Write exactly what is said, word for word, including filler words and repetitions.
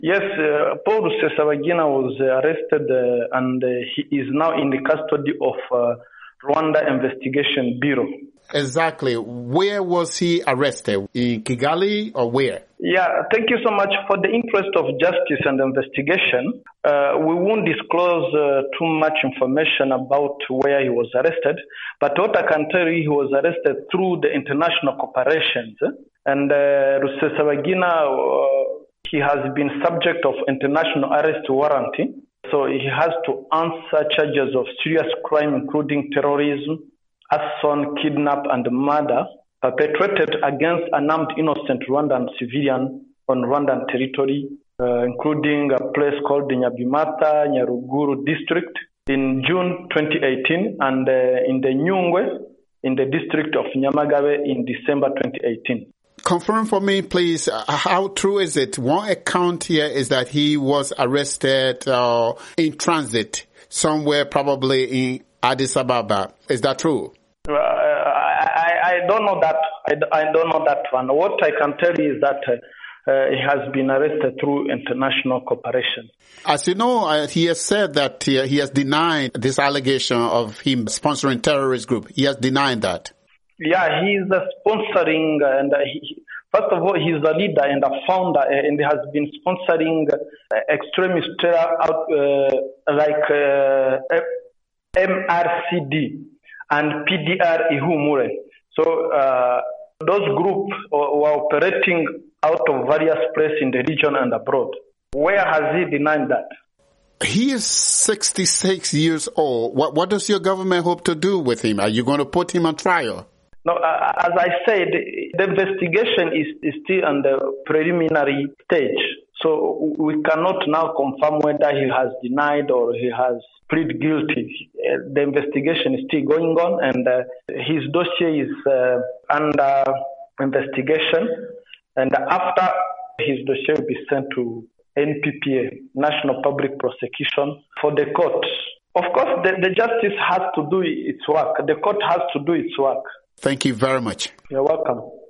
Yes, uh, Paul Rusesabagina was arrested uh, and uh, he is now in the custody of uh, Rwanda Investigation Bureau. Exactly. Where was he arrested? In Kigali or where? Yeah, thank you so much. For the interest of justice and investigation, uh, we won't disclose uh, too much information about where he was arrested. But what I can tell you, he was arrested through the international corporations. And uh, Rusesabagina, uh, he has been subject of international arrest warrant. So he has to answer charges of serious crime, including terrorism, arson, kidnap, and murder perpetrated against an armed innocent Rwandan civilian on Rwandan territory, uh, including a place called the Nyabimata, Nyaruguru district in June twenty eighteen, and uh, in the Nyungwe in the district of Nyamagabe in December twenty eighteen. Confirm for me, please, uh, how true is it? One account here is that he was arrested uh, in transit somewhere, probably in Addis Ababa. Is that true? Uh, I, I don't know that. I, I don't know that one. What I can tell you is that uh, uh, he has been arrested through international cooperation. As you know, uh, he has said that uh, he has denied this allegation of him sponsoring terrorist group. He has denied that. Yeah, he is uh, sponsoring, uh, and uh, he, first of all, he is a leader and a founder, uh, and he has been sponsoring uh, extremist terror out, uh, like uh, M R C D and P D R Ihumure. So uh, those groups were operating out of various places in the region and abroad. Where has he denied that? He is sixty-six years old. What, what does your government hope to do with him? Are you going to put him on trial? No, uh, as I said, the investigation is, is still on the preliminary stage. So we cannot now confirm whether he has denied or he has pleaded guilty. Uh, the investigation is still going on, and uh, his dossier is uh, under investigation. And after his dossier will be sent to N P P A, National Public Prosecution, for the court. Of course, the, the justice has to do its work. The court has to do its work. Thank you very much. You're welcome.